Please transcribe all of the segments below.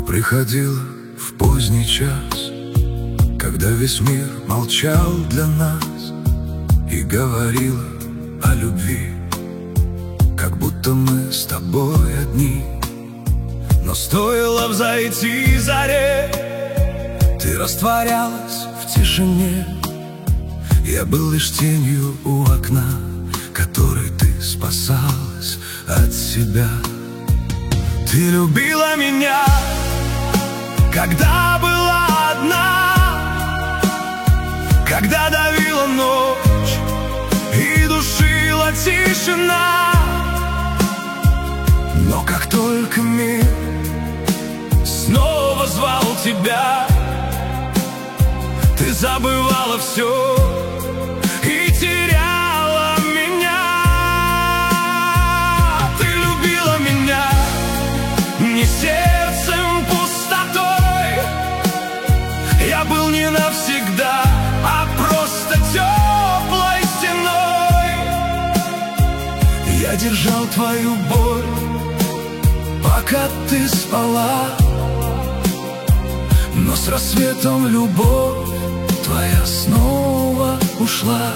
Приходила в поздний час, когда весь мир молчал для нас, и говорила о любви, как будто мы с тобой одни. Но стоило взойти заре, ты растворялась в тишине. Я был лишь тенью у окна, которой ты спасалась от себя. Ты любила меня, когда была одна, когда давила ночь и душила тишина. Но как только мир снова звал тебя, ты забывала все и теряла меня. Ты любила меня не сердцем, пустотой. Я был не навсегда, а просто теплой стеной. Я держал твою боль, пока ты спала, но с рассветом любовь твоя снова ушла.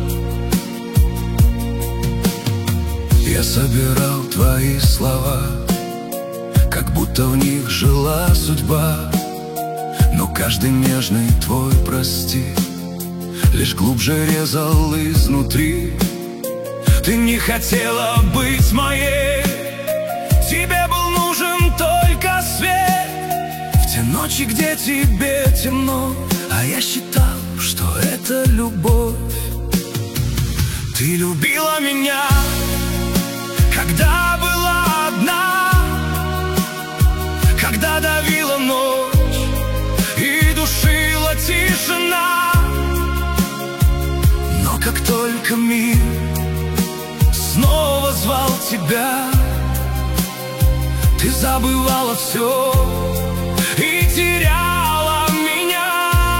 Я собирал твои слова, как будто в них жила судьба. Но каждый нежный твой прости лишь глубже резал изнутри. Ты не хотела быть моей, тебе был нужен только свет в те ночи, где тебе темно, а я считал, что это любовь. Ты любила меня, когда была одна, когда давила ночь и душила тишина. Но как только мир снова звал тебя, ты забывала все и теряла меня.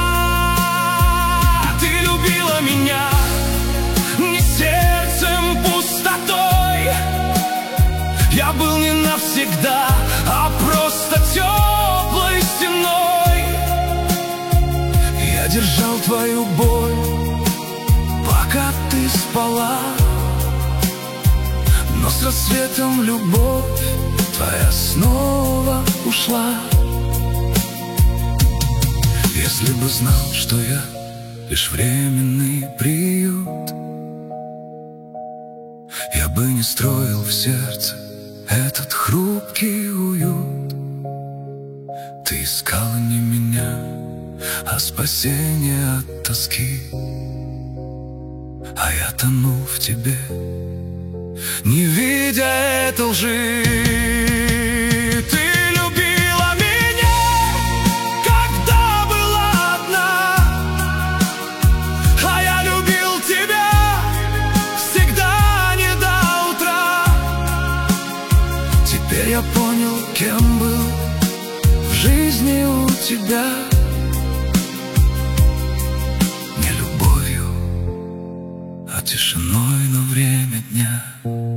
Ты любила меня не сердцем, пустотой. Я был не навсегда, а просто теплой стеной. Я держал твою боль, пока ты спала, но с рассветом любовь твоя снова ушла. Если бы знал, что я лишь временный приют, я бы не строил в сердце этот хрупкий уют. Ты искала не меня, а спасение от тоски, а я тонул в тебе, не видя этой лжи. Ты любила меня, когда была одна, а я любил тебя всегда не до утра. Теперь я понял, кем был в жизни у тебя. Не любовью, а тишиной на время дня.